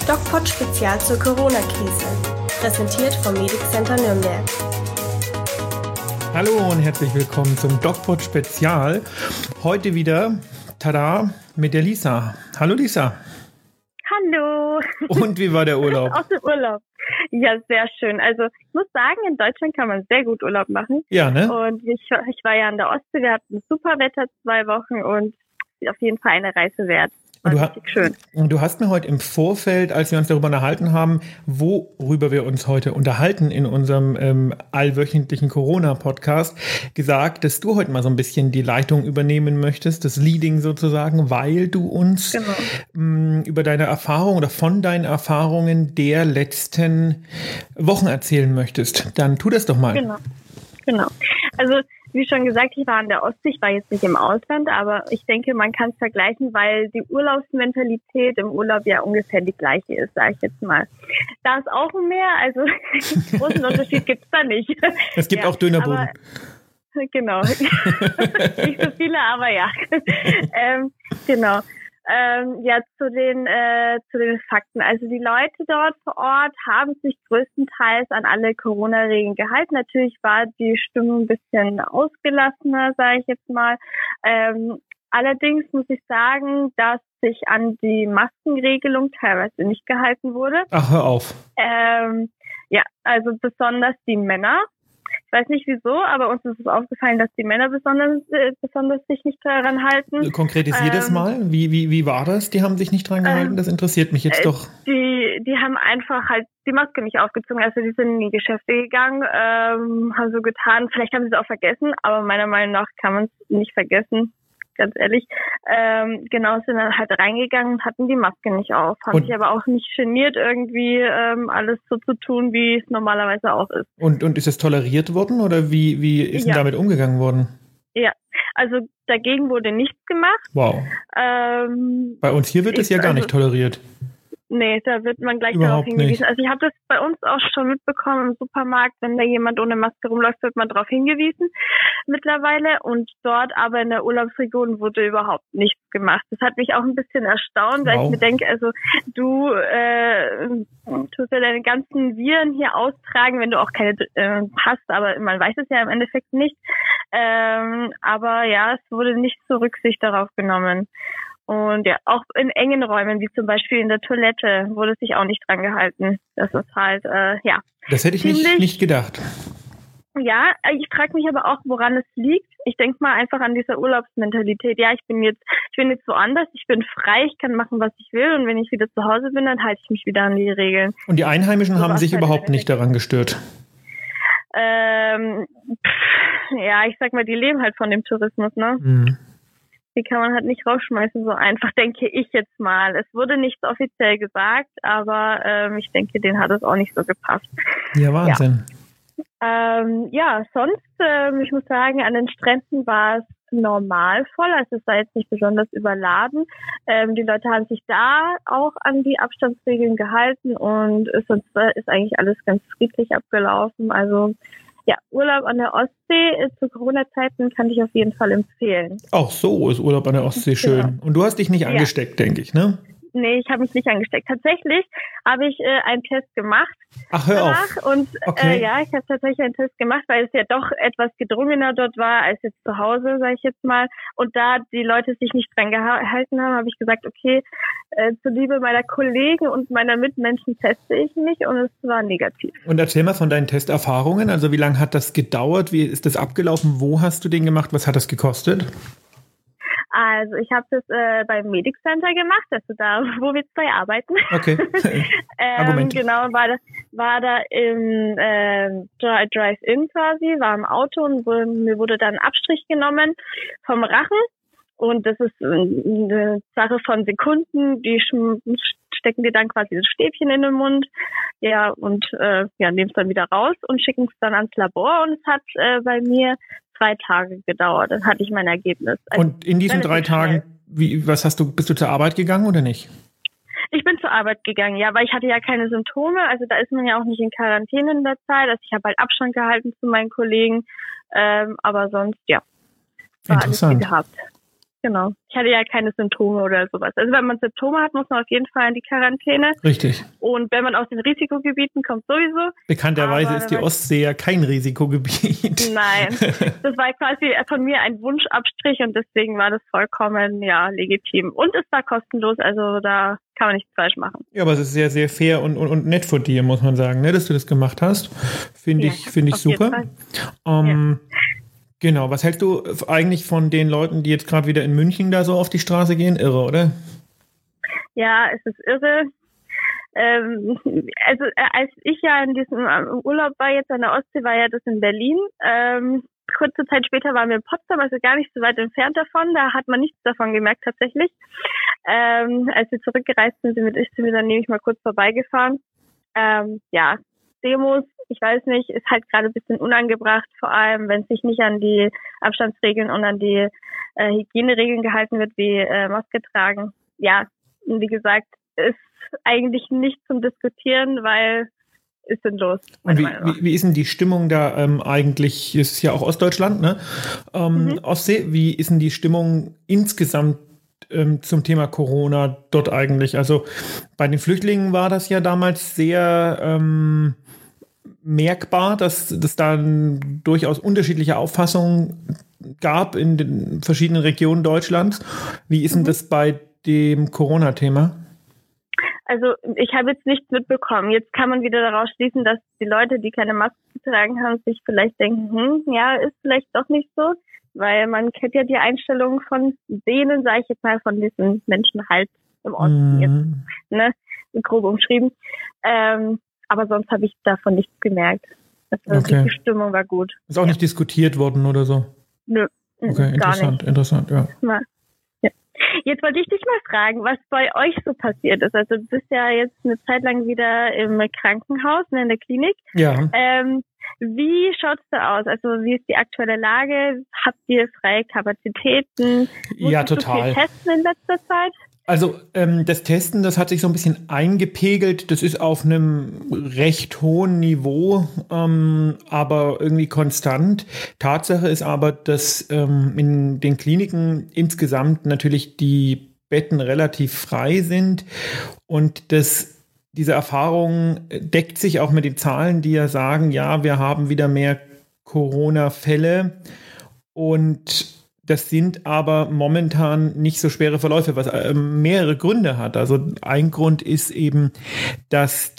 DocPod Spezial zur Corona-Krise. Präsentiert vom Medic Center Nürnberg. Hallo und herzlich willkommen zum DocPod Spezial. Heute wieder, tada, mit der Lisa. Hallo Lisa. Hallo. Und wie war der Urlaub? Aus dem Urlaub. Ja, sehr schön. Also ich muss sagen, in Deutschland kann man sehr gut Urlaub machen. Ja, ne? Und ich war ja an der Ostsee, wir hatten super Wetter 2 Wochen und auf jeden Fall eine Reise wert. Richtig schön. Und du hast mir heute im Vorfeld, als wir uns darüber unterhalten haben, worüber wir uns heute unterhalten in unserem allwöchentlichen Corona-Podcast, gesagt, dass du heute mal so ein bisschen die Leitung übernehmen möchtest, das Leading sozusagen, weil du uns über deine Erfahrung oder von deinen Erfahrungen der letzten Wochen erzählen möchtest. Dann tu das doch mal. Genau. Also wie schon gesagt, ich war an der Ostsee, ich war jetzt nicht im Ausland, aber ich denke, man kann es vergleichen, weil die Urlaubsmentalität im Urlaub ja ungefähr die gleiche ist, sage ich jetzt mal. Da ist auch ein Meer, also großen Unterschied gibt es da nicht. Es gibt auch Dönerbuden. Genau. Nicht so viele, aber ja. Genau. Ja, zu den Fakten. Also die Leute dort vor Ort haben sich größtenteils an alle Corona-Regeln gehalten. Natürlich war die Stimmung ein bisschen ausgelassener, sage ich jetzt mal. Allerdings muss ich sagen, dass sich an die Maskenregelung teilweise nicht gehalten wurde. Ach, hör auf. Ja, also besonders die Männer. Ich weiß nicht wieso, aber uns ist es aufgefallen, dass die Männer besonders sich nicht daran halten. Konkretisier das mal. Wie war das? Die haben sich nicht dran gehalten? Das interessiert mich jetzt doch. Die haben einfach halt die Maske nicht aufgezogen. Also die sind in die Geschäfte gegangen, haben so getan. Vielleicht haben sie es auch vergessen, aber meiner Meinung nach kann man es nicht vergessen. Ganz ehrlich, sind dann halt reingegangen und hatten die Maske nicht auf. Haben sich aber auch nicht geniert, irgendwie alles so zu tun, wie es normalerweise auch ist. Und ist es toleriert worden oder wie ist denn damit umgegangen worden? Ja, also dagegen wurde nichts gemacht. Wow. Bei uns hier wird es ja gar nicht toleriert. Nee, da wird man gleich darauf hingewiesen. Also ich habe das bei uns auch schon mitbekommen im Supermarkt, wenn da jemand ohne Maske rumläuft, wird man darauf hingewiesen mittlerweile. Und dort aber in der Urlaubsregion wurde überhaupt nichts gemacht. Das hat mich auch ein bisschen erstaunt, weil ich mir denke, also du tust ja deine ganzen Viren hier austragen, wenn du auch keine hast, aber man weiß es ja im Endeffekt nicht. Aber ja, es wurde nicht so Rücksicht darauf genommen. Und ja, auch in engen Räumen, wie zum Beispiel in der Toilette, wurde sich auch nicht dran gehalten. Das ist halt, ja. Das hätte ich nicht gedacht. Ja, ich frage mich aber auch, woran es liegt. Ich denke mal einfach an dieser Urlaubsmentalität. Ja, ich bin jetzt woanders, ich bin frei, ich kann machen, was ich will. Und wenn ich wieder zu Hause bin, dann halte ich mich wieder an die Regeln. Und die Einheimischen haben sich überhaupt nicht daran gestört? Ja, ich sag mal, die leben halt von dem Tourismus, ne? Mhm. Die kann man halt nicht rausschmeißen, so einfach, denke ich jetzt mal. Es wurde nichts offiziell gesagt, aber ich denke, denen hat es auch nicht so gepasst. Ja, Wahnsinn. Ja, sonst, ich muss sagen, an den Stränden war es normal voll, also es war jetzt nicht besonders überladen. Die Leute haben sich da auch an die Abstandsregeln gehalten und sonst ist eigentlich alles ganz friedlich abgelaufen. Also ja, Urlaub an der Ostsee zu Corona-Zeiten kann ich auf jeden Fall empfehlen. Auch so ist Urlaub an der Ostsee schön. Genau. Und du hast dich nicht angesteckt, denke ich, ne? Nee, ich habe mich nicht angesteckt. Tatsächlich habe ich einen Test gemacht. Ach, hör auf. Und ja, ich habe tatsächlich einen Test gemacht, weil es ja doch etwas gedrungener dort war als jetzt zu Hause, sage ich jetzt mal. Und da die Leute sich nicht dran gehalten haben, habe ich gesagt, okay, zuliebe meiner Kollegen und meiner Mitmenschen teste ich mich und es war negativ. Und erzähl mal von deinen Testerfahrungen. Also wie lange hat das gedauert? Wie ist das abgelaufen? Wo hast du den gemacht? Was hat das gekostet? Also ich habe das beim Medic Center gemacht, also da, wo wir 2 arbeiten. Okay. Argument. Genau, war da im Drive-In quasi, war im Auto und mir wurde dann ein Abstrich genommen vom Rachen. Und das ist eine Sache von Sekunden, die stecken dir dann quasi das Stäbchen in den Mund, ja, und nehmen es dann wieder raus und schicken es dann ans Labor und es hat bei mir 2 Tage gedauert. Dann hatte ich mein Ergebnis. Also und in diesen 3 Tagen, bist du zur Arbeit gegangen oder nicht? Ich bin zur Arbeit gegangen, ja, weil ich hatte ja keine Symptome, also da ist man ja auch nicht in Quarantäne in der Zeit, also ich habe halt Abstand gehalten zu meinen Kollegen, aber sonst, ja, war alles wie gehabt. genau. Ich hatte ja keine Symptome oder sowas. Also wenn man Symptome hat, muss man auf jeden Fall in die Quarantäne. Richtig. Und wenn man aus den Risikogebieten kommt, sowieso. Bekannterweise ist die Ostsee ja kein Risikogebiet. Nein, das war quasi von mir ein Wunschabstrich und deswegen war das vollkommen, legitim. Und es war kostenlos, also da kann man nichts falsch machen. Ja, aber es ist sehr, sehr fair und nett von dir, muss man sagen, ne, dass du das gemacht hast. Finde ich super. Genau, was hältst du eigentlich von den Leuten, die jetzt gerade wieder in München da so auf die Straße gehen? Irre, oder? Ja, es ist irre. Also als ich ja in diesem Urlaub war, jetzt an der Ostsee, war ja das in Berlin. Kurze Zeit später waren wir in Potsdam, also gar nicht so weit entfernt davon. Da hat man nichts davon gemerkt tatsächlich. Als wir zurückgereist sind wir dann nämlich mal kurz vorbeigefahren. Demos, ich weiß nicht, ist halt gerade ein bisschen unangebracht, vor allem wenn sich nicht an die Abstandsregeln und an die Hygieneregeln gehalten wird, wie Maske tragen. Ja, und wie gesagt, ist eigentlich nicht zum Diskutieren, weil ist sinnlos. Und wie ist denn die Stimmung da eigentlich? Es ist ja auch Ostdeutschland, ne? Ostsee, wie ist denn die Stimmung insgesamt zum Thema Corona dort eigentlich? Also bei den Flüchtlingen war das ja damals sehr merkbar, dass es da durchaus unterschiedliche Auffassungen gab in den verschiedenen Regionen Deutschlands. Wie ist denn das bei dem Corona-Thema? Also ich habe jetzt nichts mitbekommen. Jetzt kann man wieder daraus schließen, dass die Leute, die keine Maske getragen haben, sich vielleicht denken, ist vielleicht doch nicht so, weil man kennt ja die Einstellung von denen, sage ich jetzt mal, von diesen Menschen halt im Osten jetzt, ne, grob umschrieben. Aber sonst habe ich davon nichts gemerkt. Also die Stimmung war gut. Ist auch nicht diskutiert worden oder so? Nö, okay, interessant, ja. Jetzt wollte ich dich mal fragen, was bei euch so passiert ist. Also du bist ja jetzt eine Zeit lang wieder im Krankenhaus, in der Klinik. Ja. Wie schaut's da aus? Also wie ist die aktuelle Lage? Habt ihr freie Kapazitäten? Ja, total. Du viel testen in letzter Zeit? Also das Testen, das hat sich so ein bisschen eingepegelt. Das ist auf einem recht hohen Niveau, aber irgendwie konstant. Tatsache ist aber, dass in den Kliniken insgesamt natürlich die Betten relativ frei sind und diese Erfahrung deckt sich auch mit den Zahlen, die ja sagen, ja, wir haben wieder mehr Corona-Fälle und das sind aber momentan nicht so schwere Verläufe, was mehrere Gründe hat. Also ein Grund ist eben, dass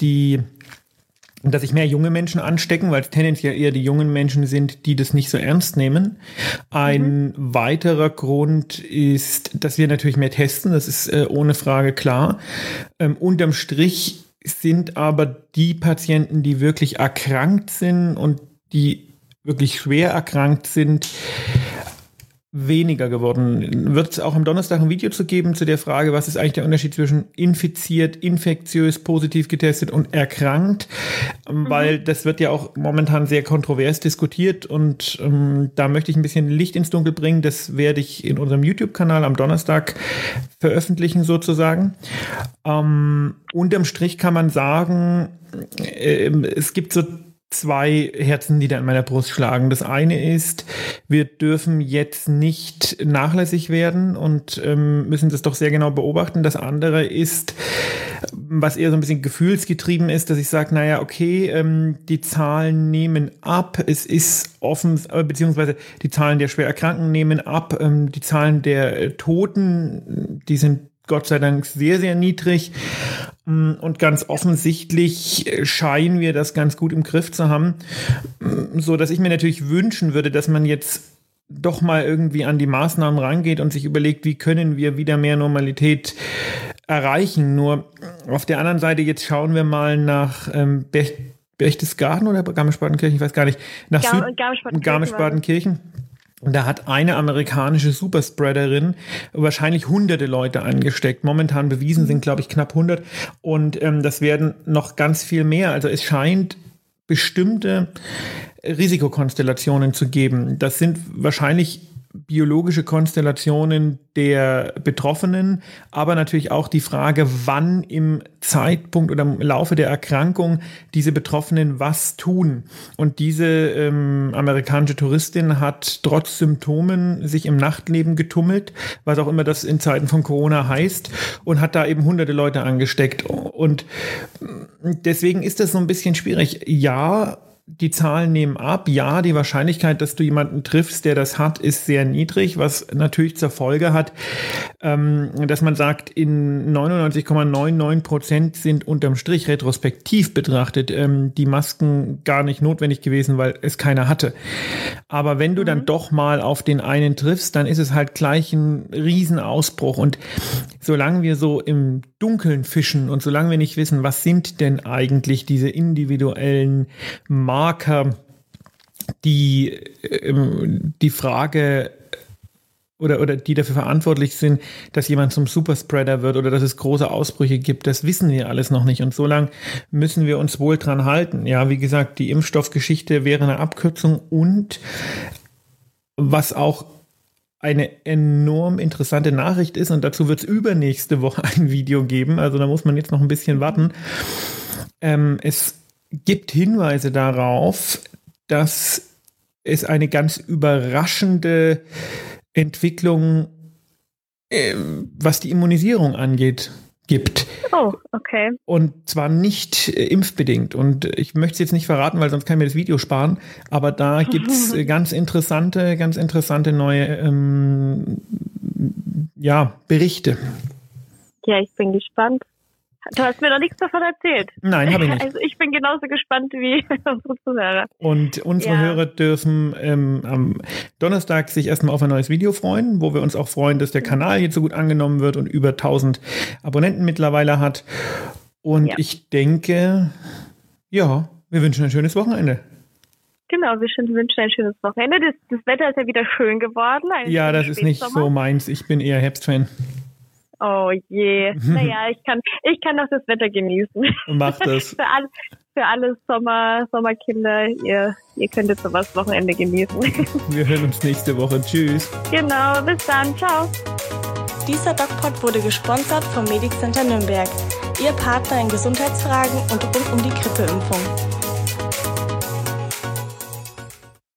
sich mehr junge Menschen anstecken, weil es tendenziell eher die jungen Menschen sind, die das nicht so ernst nehmen. Ein weiterer Grund ist, dass wir natürlich mehr testen, das ist ohne Frage klar. Unterm Strich sind aber die Patienten, die wirklich erkrankt sind und die wirklich schwer erkrankt sind, weniger geworden. Wird es auch am Donnerstag ein Video zu geben zu der Frage, was ist eigentlich der Unterschied zwischen infiziert, infektiös, positiv getestet und erkrankt, weil das wird ja auch momentan sehr kontrovers diskutiert und da möchte ich ein bisschen Licht ins Dunkel bringen. Das werde ich in unserem YouTube-Kanal am Donnerstag veröffentlichen sozusagen. Unterm Strich kann man sagen, es gibt so zwei Herzen, die da in meiner Brust schlagen. Das eine ist, wir dürfen jetzt nicht nachlässig werden und müssen das doch sehr genau beobachten. Das andere ist, was eher so ein bisschen gefühlsgetrieben ist, dass ich sage, naja, okay, die Zahlen nehmen ab. Es ist offen, beziehungsweise die Zahlen der Schwererkrankten nehmen ab. Die Zahlen der Toten, die sind Gott sei Dank sehr, sehr niedrig. Und ganz offensichtlich scheinen wir das ganz gut im Griff zu haben, so dass ich mir natürlich wünschen würde, dass man jetzt doch mal irgendwie an die Maßnahmen rangeht und sich überlegt, wie können wir wieder mehr Normalität erreichen. Nur auf der anderen Seite, jetzt schauen wir mal nach Berchtesgaden oder Garmisch-Partenkirchen, ich weiß gar nicht, nach Garmisch-Partenkirchen. Und da hat eine amerikanische Superspreaderin wahrscheinlich hunderte Leute angesteckt. Momentan bewiesen sind, glaube ich, knapp 100. Und das werden noch ganz viel mehr. Also es scheint bestimmte Risikokonstellationen zu geben. Das sind wahrscheinlich biologische Konstellationen der Betroffenen, aber natürlich auch die Frage, wann im Zeitpunkt oder im Laufe der Erkrankung diese Betroffenen was tun. Und diese amerikanische Touristin hat trotz Symptomen sich im Nachtleben getummelt, was auch immer das in Zeiten von Corona heißt, und hat da eben hunderte Leute angesteckt. Und deswegen ist das so ein bisschen schwierig. Ja, die Zahlen nehmen ab. Ja, die Wahrscheinlichkeit, dass du jemanden triffst, der das hat, ist sehr niedrig, was natürlich zur Folge hat, dass man sagt, in 99,99% sind unterm Strich retrospektiv betrachtet die Masken gar nicht notwendig gewesen, weil es keiner hatte. Aber wenn du dann doch mal auf den einen triffst, dann ist es halt gleich ein Riesenausbruch. Und solange wir so im Dunkeln fischen und solange wir nicht wissen, was sind denn eigentlich diese individuellen Marker, die die Frage oder die dafür verantwortlich sind, dass jemand zum Superspreader wird oder dass es große Ausbrüche gibt, das wissen wir alles noch nicht. Und so lange müssen wir uns wohl dran halten. Ja, wie gesagt, die Impfstoffgeschichte wäre eine Abkürzung, und was auch eine enorm interessante Nachricht ist, und dazu wird es übernächste Woche ein Video geben, also da muss man jetzt noch ein bisschen warten. Es gibt Hinweise darauf, dass es eine ganz überraschende Entwicklung, was die Immunisierung angeht, gibt. Oh, okay. Und zwar nicht impfbedingt. Und ich möchte es jetzt nicht verraten, weil sonst kann ich mir das Video sparen. Aber da gibt es ganz interessante neue Berichte. Ja, ich bin gespannt. Du hast mir noch nichts davon erzählt. Nein, habe ich nicht. Also ich bin genauso gespannt wie unsere Zuhörer. Und unsere Hörer dürfen am Donnerstag sich erstmal auf ein neues Video freuen, wo wir uns auch freuen, dass der Kanal jetzt so gut angenommen wird und über 1000 Abonnenten mittlerweile hat. Und ich denke, wir wünschen ein schönes Wochenende. Genau, wir wünschen ein schönes Wochenende. Das Wetter ist ja wieder schön geworden. Ja, das ist nicht so meins. Ich bin eher Herbstfan. Oh je. Naja, ich kann doch das Wetter genießen. Mach das. Für alle Sommerkinder, ihr könnt jetzt sowas Wochenende genießen. Wir hören uns nächste Woche. Tschüss. Genau, bis dann. Ciao. Dieser DocPod wurde gesponsert vom Medic Center Nürnberg. Ihr Partner in Gesundheitsfragen und rund um die Grippeimpfung.